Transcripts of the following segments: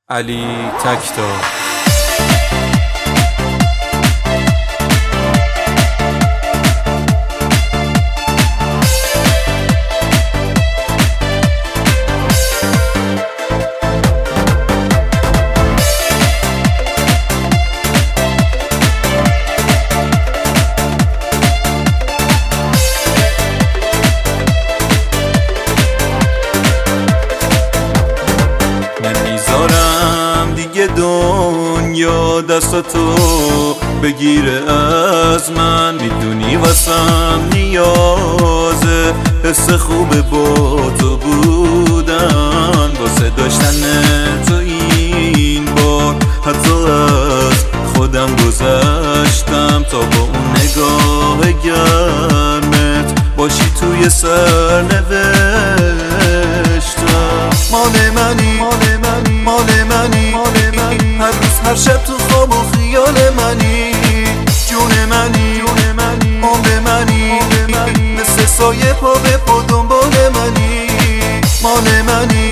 علی تکتا. نمیذارم دیگه دنیا دستاتو بگیره از من، میدونی واسم نیازه حس خوبه با تو بودن، واسه داشتن تو این بار حتی از خودم گذشتم تا با اون نگاه گرمت باشی توی سرنوشتم. مال منی مال منی هر روز هر شب تو خواب و خیال منی، جون منی عمر منی مثل سایه پا به پا دنبال منی. مال منی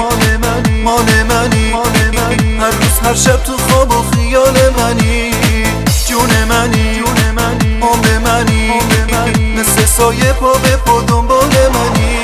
هر روز هر شب تو خواب و خیال منی، جون منی عمر منی مثل سایه پا به پا دنبال منی.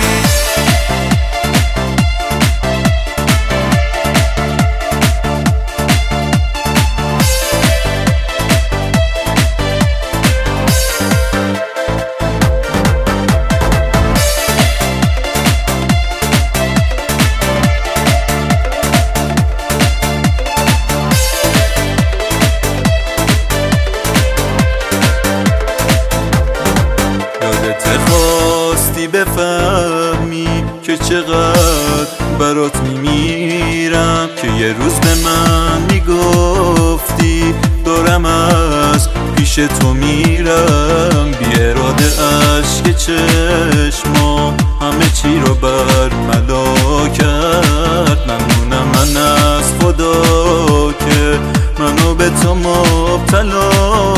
خواستی بفهمی که چقدر برات میمیرم، که یه روز به من میگفتی دارم از پیش تو میرم، بی اراده اشک چشما همه چی رو برملا کرد. ممنونم من از خدا که منو به تو مبتلا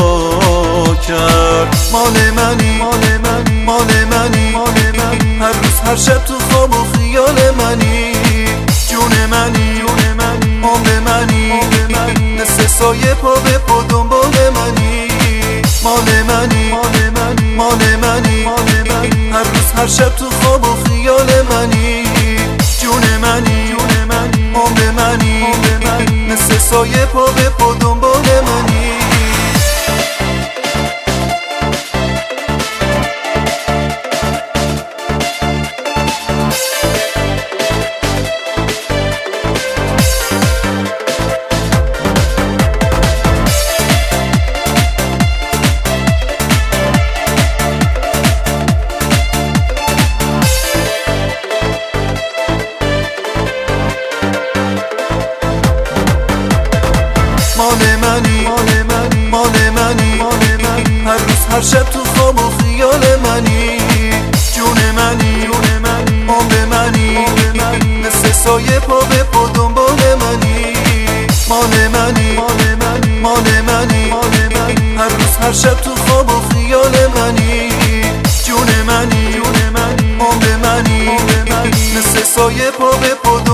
کرد. مال منی هر روز هر شب تو خواب و خیال منی، جون منی عمر منی مثل سایه پا به پا دنبال منی. مال منی هر روز هر شب تو خواب و خیال منی، جون منی عمر منی مثل سایه پا به پا دنبال منی. مال منی هر روز هر شب تو خواب و خیال منی، جون منی عمر منی مثل سایه پا به پا دنبال منی. مال منی هر روز هر شب تو خواب و خیال منی، جون منی عمر منی مثل سایه پا به پا